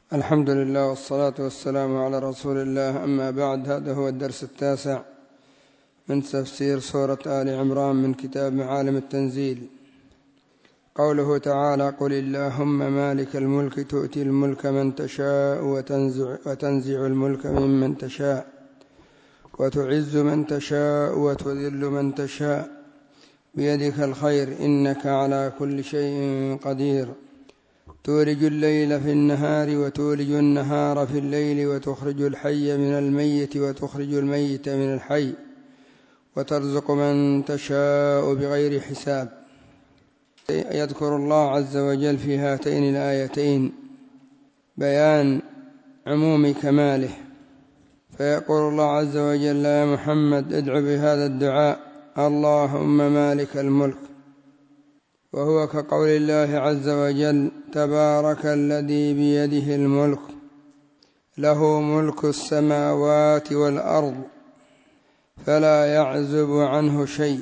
الحمد لله والصلاة والسلام على رسول الله، أما بعد. هذا هو الدرس 9 من تفسير سورة آل عمران من كتاب معالم التنزيل. قوله تعالى: قل اللهم مالك الملك تؤتي الملك من تشاء وتنزع الملك ممن تشاء وتعز من تشاء وتذل من تشاء بيدك الخير إنك على كل شيء قدير. تولج الليل في النهار وتولج النهار في الليل وتخرج الحي من الميت وتخرج الميت من الحي وترزق من تشاء بغير حساب. يذكر الله عز وجل في هاتين الآيتين بيان عموم كماله، فيقول الله عز وجل: يا محمد ادع بهذا الدعاء اللهم مالك الملك، وهو كقول الله عز وجل: تبارك الذي بيده الملك له ملك السماوات والأرض فلا يعزب عنه شيء.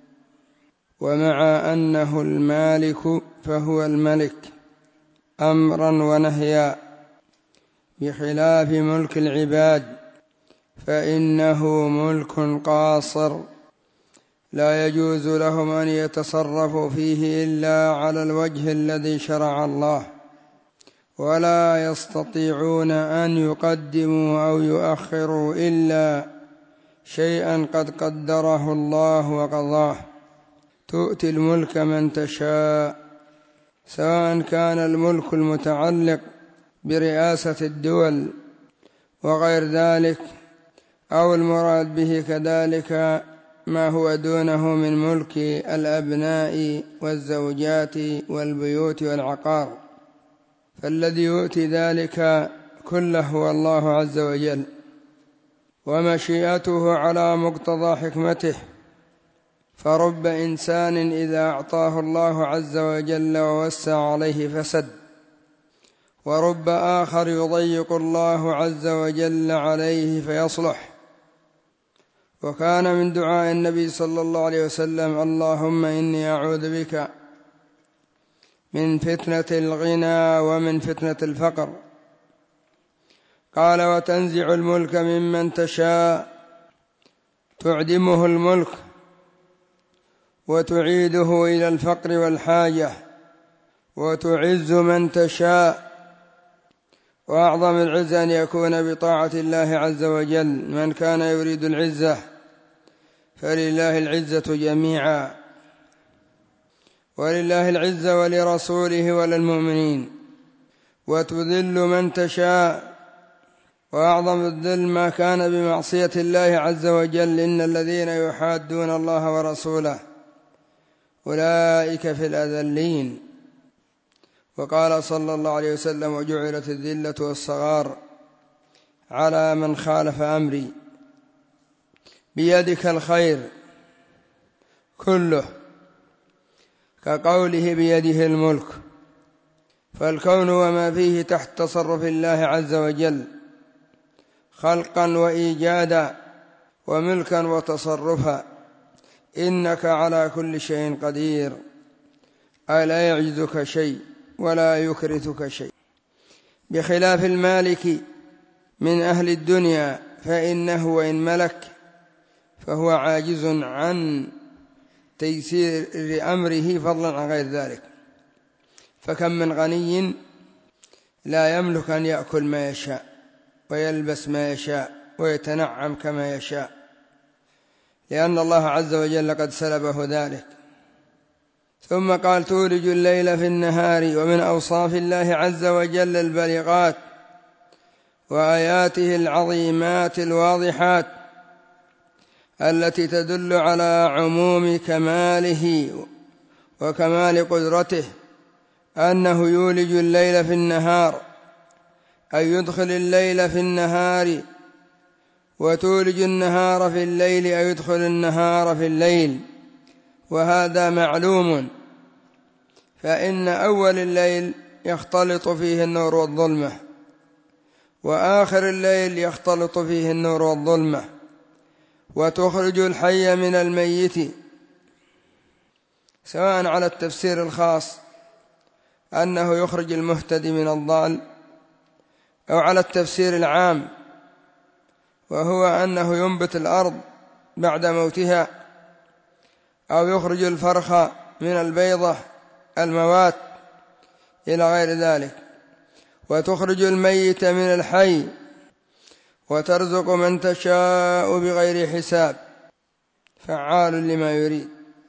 ومع أنه المالك فهو الملك أمرا ونهيا، بخلاف ملك العباد فإنه ملك قاصر لا يجوز لهم أن يتصرفوا فيه إلا على الوجه الذي شرع الله، ولا يستطيعون أن يقدموا أو يؤخروا إلا شيئا قد قدره الله وقضاه. تؤتي الملك من تشاء، سواء كان الملك المتعلق برئاسة الدول وغير ذلك، أو المراد به كذلك ما هو دونه من ملك الأبناء والزوجات والبيوت والعقار، فالذي يؤتي ذلك كله هو الله عز وجل، ومشيئته على مقتضى حكمته. فرب إنسان إذا أعطاه الله عز وجل ووسع عليه فسد، ورب آخر يضيق الله عز وجل عليه فيصلح. وكان من دعاء النبي صلى الله عليه وسلم: اللهم إني أعوذ بك من فتنة الغنى ومن فتنة الفقر. قال: وتنزع الملك ممن تشاء، تعدمه الملك وتعيده إلى الفقر والحاجة، وتعز من تشاء. وأعظم العز أن يكون بطاعة الله عز وجل. من كان يريد العزة فلله العزة جميعا، ولله العزة ولرسوله وللمؤمنين. وتذل من تشاء، وأعظم الذل ما كان بمعصية الله عز وجل. إن الذين يحادون الله ورسوله أولئك في الأذلين. وقال صلى الله عليه وسلم: وجعلت الذلة والصغار على من خالف أمري. بيدك الخير كله، كقوله بيده الملك، فالكون وما فيه تحت تصرف الله عز وجل، خلقا وإيجادا وملكا وتصرفا. إنك على كل شيء قدير، أي لا يعجزك شيء ولا يكرثك شيء، بخلاف المالك من أهل الدنيا، فإنه وإن ملك فهو عاجز عن تيسير أمره فضلا عن غير ذلك. فكم من غني لا يملك أن يأكل ما يشاء ويلبس ما يشاء ويتنعم كما يشاء، لأن الله عز وجل قد سلبه ذلك. ثم قال: تولج الليل في النهار. ومن أوصاف الله عز وجل البالغات وآياته العظيمات الواضحات التي تدل على عموم كماله وكمال قدرته، أنه يولج الليل في النهار، أي يدخل الليل في النهار، وتولج النهار في الليل، أي يدخل النهار في الليل. وهذا معلوم، فإن أول الليل يختلط فيه النور والظلمة، وآخر الليل يختلط فيه النور والظلمة. وتخرج الحي من الميت، سواء على التفسير الخاص أنه يخرج المهتدي من الضال، أو على التفسير العام، وهو أنه ينبت الأرض بعد موتها، أو يخرج الفرخ من البيضة الموات إلى غير ذلك، وتخرج الميت من الحي، وترزق من تشاء بغير حساب، فعال لما يريد.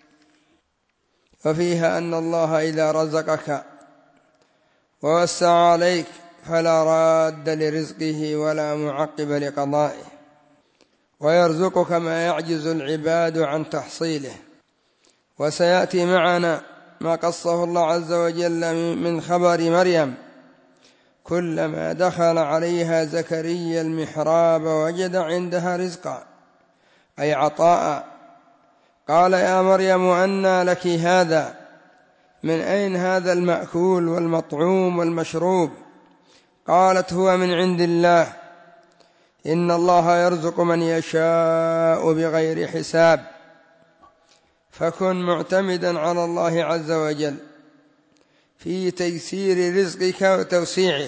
وفيها أن الله إذا رزقك ووسع عليك فلا راد لرزقه ولا معقب لقضائه، ويرزقك ما يعجز العباد عن تحصيله. وسيأتي معنا ما قصه الله عز وجل من خبر مريم: كلما دخل عليها زكريا المحراب وجد عندها رزقا، أي عطاء. قال: يا مريم أنى لك هذا؟ من أين هذا المأكول والمطعوم والمشروب؟ قالت: هو من عند الله، إن الله يرزق من يشاء بغير حساب. فكن معتمدا على الله عز وجل في تيسير رزقك وتوسيعه،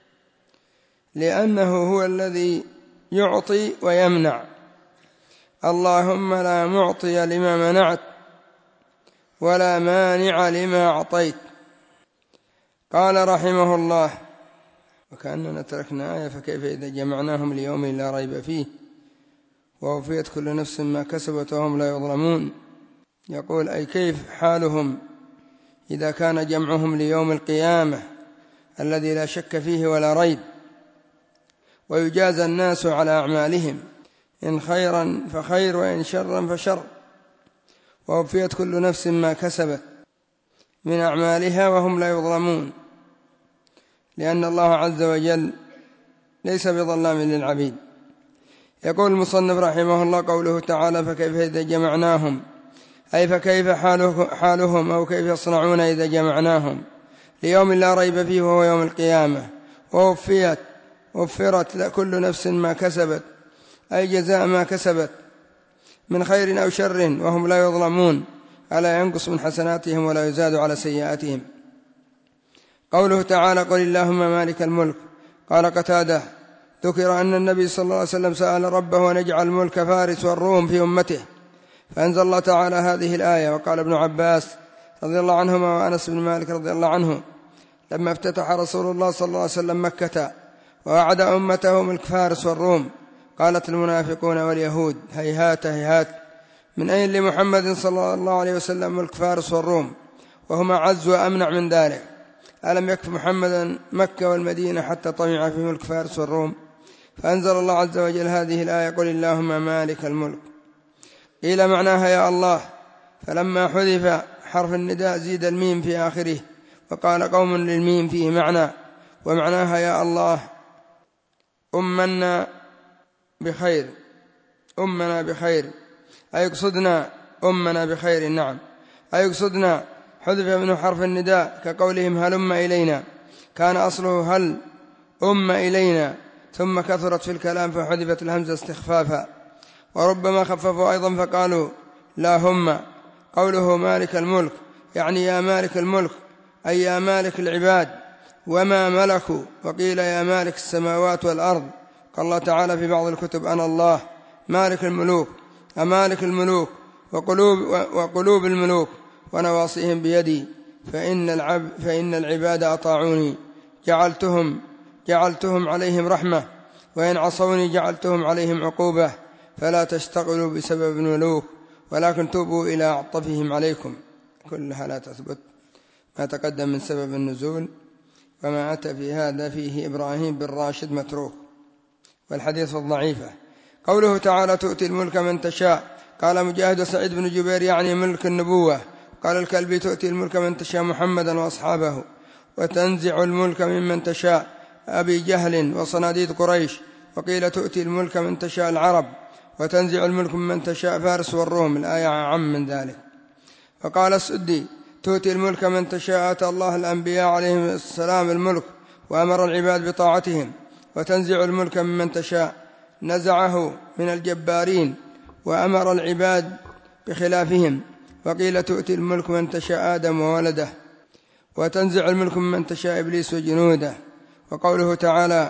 لأنه هو الذي يعطي ويمنع. اللهم لا معطي لما منعت ولا مانع لما أعطيت. قال رحمه الله: وكأننا تركنا آية: فكيف إذا جمعناهم ليوم لا ريب فيه ووفيت كل نفس ما كسبت وهم لا يظلمون. يقول: أي كيف حالهم إذا كان جمعهم ليوم القيامة الذي لا شك فيه ولا ريب، ويجازى الناس على أعمالهم، إن خيرا فخير وإن شرا فشر، ووفيت كل نفس ما كسبت من أعمالها وهم لا يظلمون، لأن الله عز وجل ليس بظلام للعبيد. يقول المصنف رحمه الله: قوله تعالى: فكيف إذا جمعناهم، أي فكيف حالهم أو كيف يصنعون إذا جمعناهم ليوم لا ريب فيه وهو يوم القيامة، ووفرت كل نفس ما كسبت، أي جزاء ما كسبت من خير أو شر، وهم لا يظلمون، ألا ينقص من حسناتهم ولا يزاد على سيئاتهم. قوله تعالى: قل اللهم مالك الملك. قال قتادة: ذكر أن النبي صلى الله عليه وسلم سأل ربه أن يجعل ملك فارس والروم في أمته، فأنزل الله تعالى هذه الآية. وقال ابن عباس رضي الله عنهما وأنس بن مالك رضي الله عنه: لما افتتح رسول الله صلى الله عليه وسلم مكة ووعد أمته ملك فارس والروم، قالت المنافقون واليهود: هيهات هيهات، من أين لمحمد صلى الله عليه وسلم ملك فارس والروم وهما أعز وأمنع من ذلك؟ ألم يكف محمدا مكة والمدينة حتى طمع في ملك فارس والروم؟ فأنزل الله عز وجل هذه الآية: قل اللهم مالك الملك. قيل معناها يا الله، فلما حذف حرف النداء زيد الميم في آخره، وقال قوم للميم فيه معنى، ومعناها يا الله أمنا بخير، أمنا بخير، أي يقصدنا أمنا بخير. نعم، أي يقصدنا. حذف منه حرف النداء كقولهم هلم إلينا، كان أصله هل أم إلينا، ثم كثرت في الكلام فحذفت الهمزة استخفافا. وربما خففوا أيضا فقالوا لا هم. قوله مالك الملك يعني يا مالك الملك، أي يا مالك العباد وما ملكوا. وقيل يا مالك السماوات والأرض. قال الله تعالى في بعض الكتب: أنا الله مالك الملوك، أمالك الملوك وقلوب الملوك ونواصيهم بيدي، فإن العباد أطاعوني جعلتهم عليهم رحمة، وإن عصوني جعلتهم عليهم عقوبة، فلا تشتغلوا بسبب الملوك ولكن توبوا إلى عطفهم عليكم. كلها لا تثبت. ما تقدم من سبب النزول وما أتى في هذا فيه إبراهيم بن راشد متروك، والحديث الضعيفة. قوله تعالى: تؤتي الملك من تشاء. قال مجاهد وسعيد بن جبير يعني ملك النبوة. قال الكلبي: تؤتي الملك من تشاء محمدا وأصحابه، وتنزع الملك ممن تشاء أبي جهل وصناديد قريش. وقيل تؤتي الملك من تشاء العرب، وتنزع الملك ممن تشاء فارس والروم، الآية عم من ذلك. وقال السدي: تؤتي الملك من تشاء. أتى الله الأنبياء عليهم السلام الملك وأمر العباد بطاعتهم، وتنزع الملك ممن تشاء، نزعه من الجبارين وأمر العباد بخلافهم. وقيل تؤتي الملك من تشاء آدم وولده، وتنزع الملك ممن تشاء إبليس وجنوده. وقوله تعالى: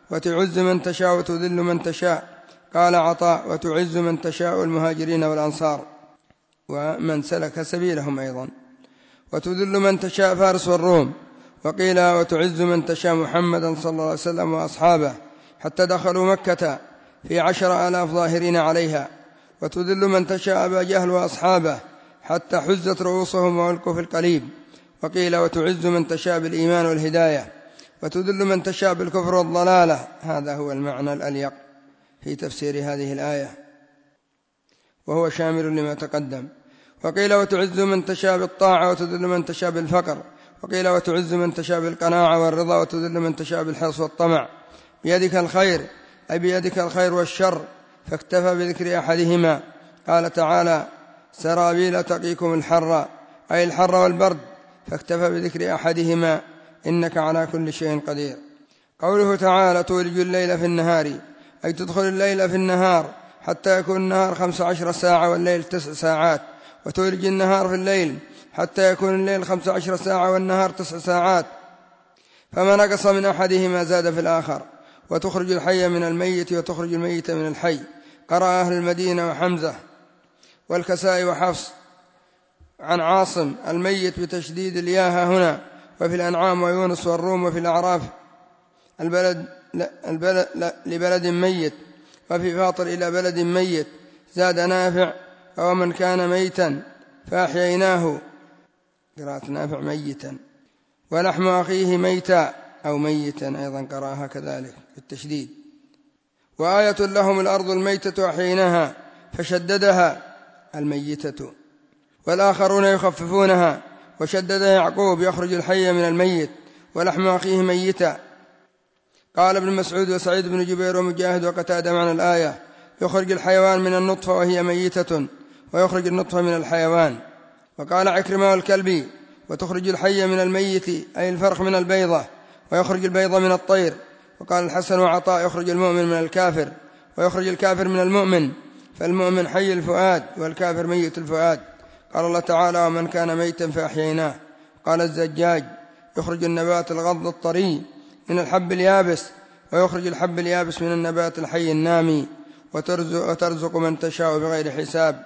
وتعز من تشاء وتذل من تشاء. قال عطاء: وتعز من تشاء المهاجرين والأنصار ومن سلك سبيلهم أيضا. وتذل من تشاء فارس والروم. وقيل: وتعز من تشاء محمدا صلى الله عليه وسلم وأصحابه حتى دخلوا مكة في 10,000 ظاهرين عليها. وتذل من تشاء أبا جهل وأصحابه حتى حزت رؤوسهم وألقوا في القليب. وقيل: وتعز من تشاء بالإيمان والهداية. وتذل من تشاء بالكفر والضلالة. هذا هو المعنى الأليق في تفسير هذه الآية، وهو شامل لما تقدم. وقيل: وتعز من تشاء بالطاعة وتذل من تشاء بالفقر. وقيل: وتعز من تشاء بالقناعة والرضا وتذل من تشاء بالحرص والطمع. بيدك الخير، أي بيدك الخير والشر، فاكتفى بذكر أحدهما. قال تعالى: سرابيل تقيكم الحر، أي الحر والبرد، فاكتفى بذكر أحدهما، إنك على كل شيء قدير. قوله تعالى: تولج الليل في النهار، أي تدخل الليل في النهار حتى يكون النهار 15 ساعة والليل 9 ساعات. وتولج النهار في الليل حتى يكون الليل 15 ساعة والنهار 9 ساعات، فما نقص من أحدهما زاد في الآخر. وتخرج الحي من الميت وتخرج الميت من الحي. قرأ أهل المدينة وحمزة والكسائي وحفص عن عاصم: الميت بتشديد الياء هنا. وفي الأنعام ويونس والروم. وفي الأعراف لبلد ميت. وفي فاطر إلى بلد ميت. زاد نافع: ومن كان ميتا فأحييناه، قراءة نافع ميتا. ولحم أخيه ميتا أو ميتا أيضا قراءها كذلك بالتشديد. وآية لهم الأرض الميتة أحييناها فشددها الميتة. والآخرون يخففونها. وشدد يعقوب: يخرج الحي من الميت ولحم أخيه ميتا. قال ابن مسعود وسعيد بن جبير ومجاهد وقتادة معنى الآية: يخرج الحيوان من النطفة وهي ميتة، ويخرج النطفة من الحيوان. وقال عكرمة والكلبي: وتخرج الحي من الميت، أي الفرخ من البيضة، ويخرج البيضة من الطير. وقال الحسن وعطاء: يخرج المؤمن من الكافر، ويخرج الكافر من المؤمن، فالمؤمن حي الفؤاد والكافر ميت الفؤاد. قال الله تعالى: ومن كان ميتا فأحييناه. قال الزجاج: يخرج النبات الغض الطري من الحب اليابس، ويخرج الحب اليابس من النبات الحي النامي. وترزق من تشاء بغير حساب،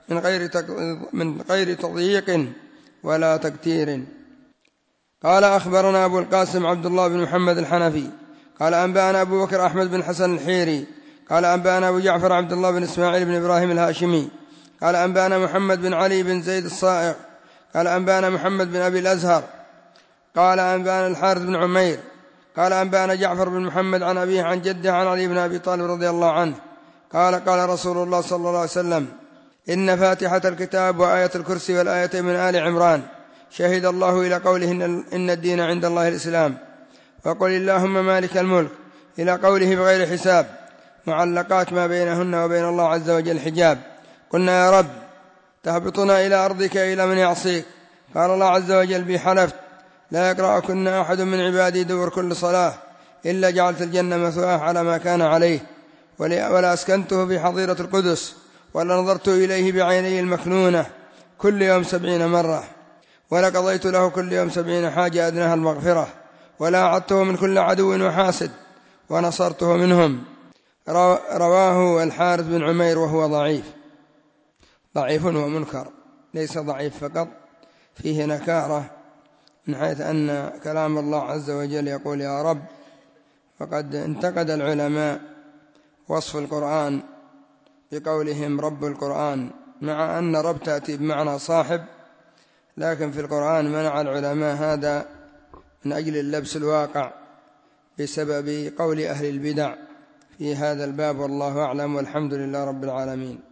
من غير تضييق ولا تكتير. قال: أخبرنا أبو القاسم عبد الله بن محمد الحنفي قال: أنبأنا أبو بكر أحمد بن حسن الحيري قال: أنبأنا أبو جعفر عبد الله بن إسماعيل بن إبراهيم الهاشمي قال: أنبأنا محمد بن علي بن زيد الصائغ قال: أنبأنا محمد بن أبي الأزهر قال: أنبأنا الحارث بن عمير قال: أنبأنا جعفر بن محمد عن أبيه عن جده عن علي بن أبي طالب رضي الله عنه قال: قال رسول الله صلى الله عليه وسلم: إن فاتحة الكتاب وآية الكرسي والآية من آل عمران شهد الله إلى قوله إن الدين عند الله الإسلام، وقل اللهم مالك الملك إلى قوله بغير حساب، معلقات ما بينهن وبين الله عز وجل حجاب. قلنا: يا رب، تهبطنا إلى أرضك إلى من يعصيك؟ قال الله عز وجل: بي حلفت لا يقرأكن أحد من عبادي دبر كل صلاة إلا جعلت الجنة مثواه على ما كان عليه، ولا أسكنته في حظيرة القدس، ولا نظرت إليه بعيني المكنونة كل يوم 70 مرة، ولا قضيت له كل يوم 70 حاجة أدناها المغفرة، ولا أعدته من كل عدو وحاسد، ونصرته منهم. رواه الحارث بن عمير وهو ضعيف ومنكر، ليس ضعيف فقط، فيه نكارة من حيث أن كلام الله عز وجل يقول يا رب. فقد انتقد العلماء وصف القرآن بقولهم رب القرآن، مع أن رب تأتي بمعنى صاحب، لكن في القرآن منع العلماء هذا من أجل اللبس الواقع بسبب قول أهل البدع في هذا الباب، والله أعلم، والحمد لله رب العالمين.